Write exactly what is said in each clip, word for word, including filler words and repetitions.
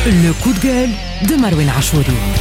لو كود جال دو مروان عاشوري.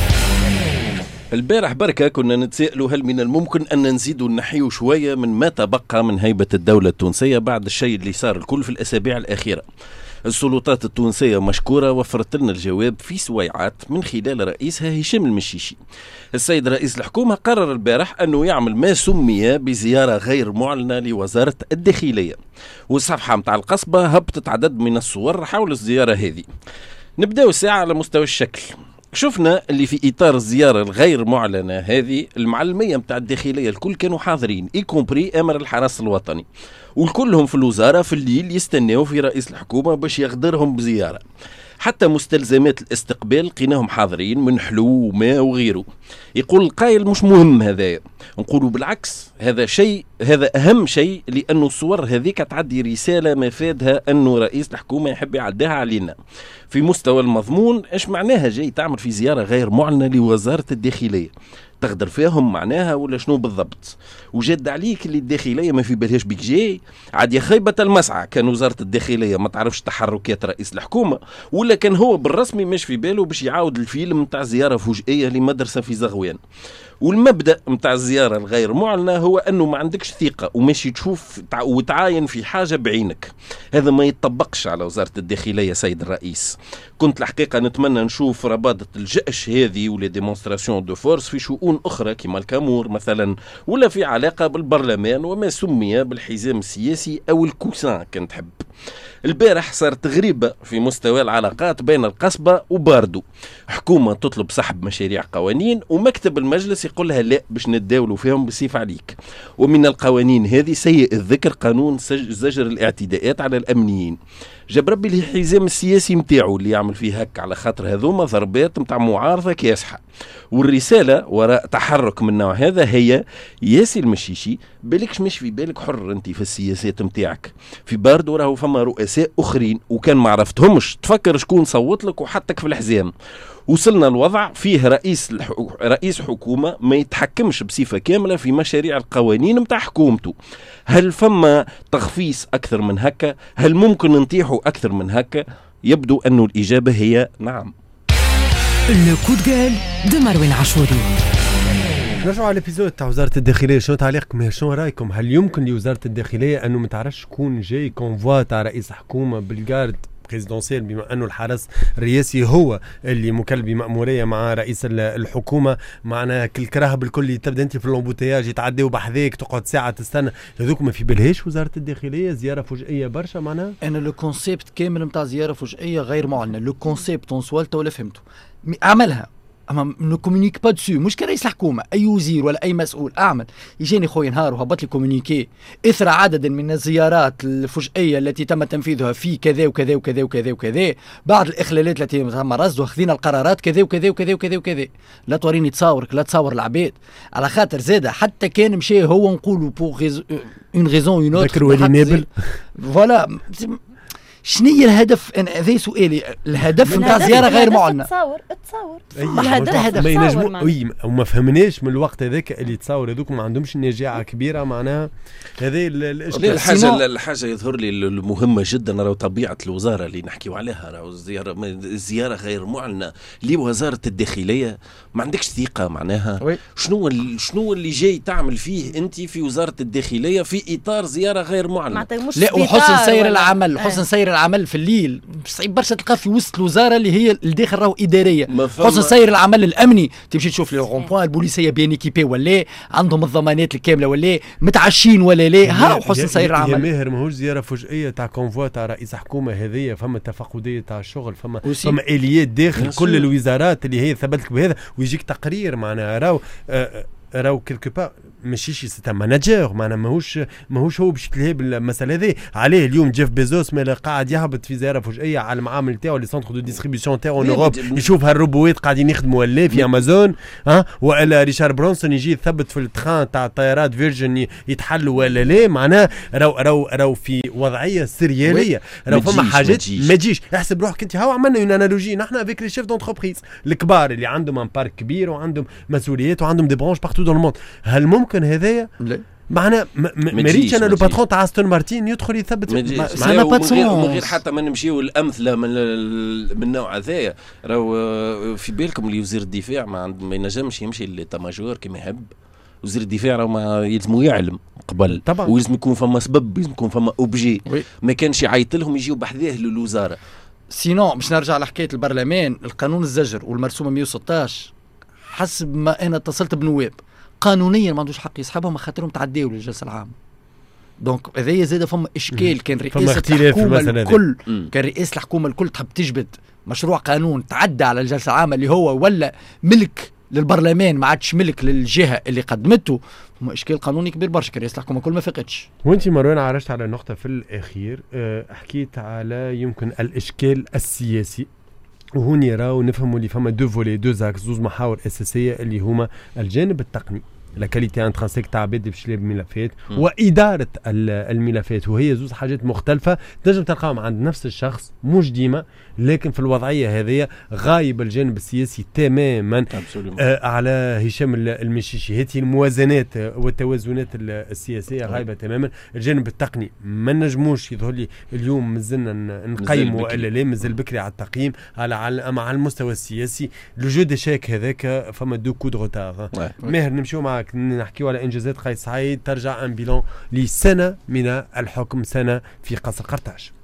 البارح بركة كنا نتسائلوا هل من الممكن أن نزيد نحيو شوية من ما تبقى من هيبة الدولة التونسية بعد الشيء اللي صار الكل في الأسابيع الأخيرة. السلطات التونسية مشكورة وفرت لنا الجواب في سويعات من خلال رئيسها هشام المشيشي. السيد رئيس الحكومة قرر البارح أنه يعمل ما سمي بزيارة غير معلنة لوزارة الداخلية، والصفحة متاع القصبة هبطت عدد من الصور حول الزيارة هذه. نبدأ الساعة على مستوى الشكل. شفنا اللي في إطار الزيارة الغير معلنة هذه المعلمية متاع الداخلية الكل كانوا حاضرين، إيكومبري أمر الحرس الوطني، والكلهم في الوزارة في الليل يستناوا في رئيس الحكومة باش يغدرهم بزيارة. حتى مستلزمات الاستقبال لقيناهم حاضرين من حلو وماء وغيره. يقول القائل مش مهم هذا، نقولوا بالعكس هذا شيء، هذا أهم شيء، لأنه الصور هذيك تعدي رسالة مفادها أنه رئيس الحكومة يحب يعديها علينا. في مستوى المضمون إيش معناها جاي تعمل في زيارة غير معلنة لوزارة الداخلية؟ تقدر فيهم معناها ولا شنو بالضبط؟ وجد عليك اللي الداخلية ما في بالهاش بك جاي عاد يا خيبة المسعى. كان وزارة الداخلية ما تعرفش تحركات رئيس الحكومة، ولا كان هو بالرسمي مش في باله باش يعاود الفيلم متاع زيارة فجائية لمدرسة في زغوان. والمبدأ متاع الزيارة الغير معلنة هو أنه ما عندكش ثقة وماشي تشوف وتعاين في حاجة بعينك. هذا ما يتطبقش على وزارة الداخلية سيد الرئيس. كنت الحقيقة نتمنى نشوف رباطة الجأش هذه ولا ديمونستراسيون دو فورس في شؤون أخرى كما الكامور مثلا، ولا في علاقة بالبرلمان وما سمي بالحزام السياسي أو الكوسان كنت تحب. البارح صارت غريبة في مستوى العلاقات بين القصبة وباردو. حكومة تطلب سحب مشاريع قوانين ومكتب المجلس يقول لها لا باش نداولوا فيهم بسيف عليك. ومن القوانين هذه سيء الذكر قانون زجر الاعتداءات على الأمنيين. جاب ربي الحزام السياسي متاعه اللي يعمل فيه هك على خاطر هذوما ضربات متاع معارضة كاسحة. والرسالة وراء تحرك من نوع هذا هي ياسي المشيشي بالكش مش في بالك حر انت في السياسات متاعك. في باردو راهو فما رؤساء اخرين وكان ما عرفتهمش تفكر شكون صوت لك وحطك في الحزام. وصلنا الوضع فيه رئيس الحو... رئيس حكومة ما يتحكمش بصفة كاملة في مشاريع القوانين متاع حكومته. هل فما تخفيص أكثر من هكا؟ هل ممكن نطيحوا أكثر من هكا؟ يبدو أن الإجابة هي نعم. لو كود جال دو مروان عاشوري. نرجعوا على الابيزود تاع وزارة الداخلية. شنو تعليقكم؟ شنو رايكم؟ هل يمكن لوزارة الداخلية أنه ما تعرفش شكون جاي كونفوا تاع رئيس حكومة بالجارد بريزيدنسيال، بما أنه الحرس الرئاسي هو اللي مكلف بمأمورية مع رئيس الحكومة، معنا كل كراهب الكل تبدا انت في اللومبوتياج يتعديوا بحذيك تقعد ساعة تستنى. هذوك ما في بالهاش وزارة الداخلية زيارة فجائية برشا معناها. أنا لو كونسيبت كامل متاع زيارة فجائية غير معلنة، لو كونسيبت نسولته ولا فهمته عملها اما نو كومونيك با دسو. مش كرئيس الحكومه اي وزير ولا اي مسؤول اعمل يجيني خويا نهار وهبط لي كومونيكي اثر عدد من الزيارات الفجائيه التي تم تنفيذها في كذا وكذا وكذا وكذا وكذا، بعض الاخلالات التي تم رصدها وخذينا القرارات كذا وكذا وكذا وكذا وكذا. لا توريني تصاورك، لا تصور العباد على خاطر زاده حتى كان مشي هو نقولوا بور اون ريزون اون اوتر. ذكر ولي نابل فوالا. شنية الهدف؟ أنا هذا سؤالي. الهدف نتاع زيارة غير معلنة. تصور تصور الهدف ما ينجموا وي وما فهمناش من الوقت هذاك اللي تصور هذوك ما عندهمش نجاعة كبيرة معناها. هذه الاشكال. الحاجة الحاجة يظهر لي المهمة جدا راهو طبيعة الوزارة اللي نحكيو عليها. راهو الزيارة الزيارة غير معلنة لوزارة الداخلية ما عندكش ثقة معناها. وي. شنو شنو اللي جاي تعمل فيه أنت في وزارة الداخلية في إطار زيارة غير معلنة؟ لا وحسن سير العمل، حسن سير العمل في الليل صعيب برشا تلقى في وسط الوزاره اللي هي الداخل راهو اداريه. حسن سير العمل الامني تمشي تشوف لي رومبوان البوليسيه بيان ايكيبي ولا عندهم الضمانات الكامله ولا متعشين ولا لا. ها حسن سير العمل. يا ماهر ماهوش زياره فجائيه تاع كونفوا تاع رئيس حكومه هذه، فما تفقديه تاع الشغل، فما وسي. فما اليات داخل كل الوزارات اللي هي ثبتك بهذا ويجيك تقرير معناها راهو آه راهو كيلكو با ماشي شي سيتا ماناجر معنا ماهوش ماهوش هو باش تلهي بالمساله هذه. عليه اليوم جيف بيزوس ما قاعد يهبط في زياره فجائيه على المعامل تاعو لي سونتر دو ديستريبيسيون تاعو ان اوروب، يشوف هالروبوات قاعدين يخدموا ولا في امازون ها، ولا ريشار برونسون يجي يثبت في التخان تاع طيارات فيرجن يتحلوا ولا لا. معناه راهو راهو راهو في وضعيه سرياليه. راهو فما حاجات ما تجيش. احسب روحك انت هاو عملنا اون انالوجي نحن افيك لي شيف دونتربريز الكبار اللي عندهم ان بارك كبير وعندهم مسؤوليات وعندهم دي برونش بارتو دون الموند. هل ممكن هذايا معنا مريتش انا لو باترون تاع استون مارتين يدخل يثبت معنا با من غير حتى ما نمشيو الامثله من من النوع هذايا. راهو في بالكم اللي وزير الدفاع ما, ما ينجمش يمشي للتماجور كما يحب. وزير الدفاع راه ما يلزمو يعلم قبل طبعا، ويلزم يكون فما سبب، يلزم يكون فما اوبجي، ما كانش يعيط لهم يجيو بحذاه للوزاره. سينو باش نرجع لحكايه البرلمان، القانون الزجر والمرسومه مئة وستة عشر حسب ما انا اتصلت بنواب قانونيا ما عندوش حق يسحبهم خاطرهم تعداوا للجلسه العامه. دونك هذايا زاد فما اشكال، كان رئاسه الحكومه الكل كان رئاسه الحكومه الكل تحب تجبد مشروع قانون تعدى على الجلسه العامه اللي هو ولا ملك للبرلمان ما عادش ملك للجهه اللي قدمته. هما اشكال قانوني كبير برشا، كان رئاسه الحكومه كل ما فقتش. وانت مروان عرجت على نقطه في الاخير، أه حكيت على يمكن الاشكال السياسي، وهوني راو نفهموا اللي فما دو فولي دو زاكس زوز محاور اساسيه اللي هما الجانب التقني، لا كاليتي انترانسيك تاع عباد باش يلعب الملفات، واداره الملفات، وهي زوز حاجات مختلفه تنجم تلقاهم عند نفس الشخص مش ديما، لكن في الوضعيه هذه غايب الجانب السياسي تماما آه على هشام المشيشي. هذه الموازنات والتوازنات السياسيه غايبه تماما. الجانب التقني ما نجموش يظهر لي اليوم مازلنا نقيم والا لا، مازال بكري على التقييم. على على المستوى السياسي لو جو دي شيك هذاك فما دو كود روتار. ماهر نمشيو معك نحكيو على انجازات قيس سعيد، ترجع ان بيلون لسنه من الحكم، سنه في قصر قرطاج.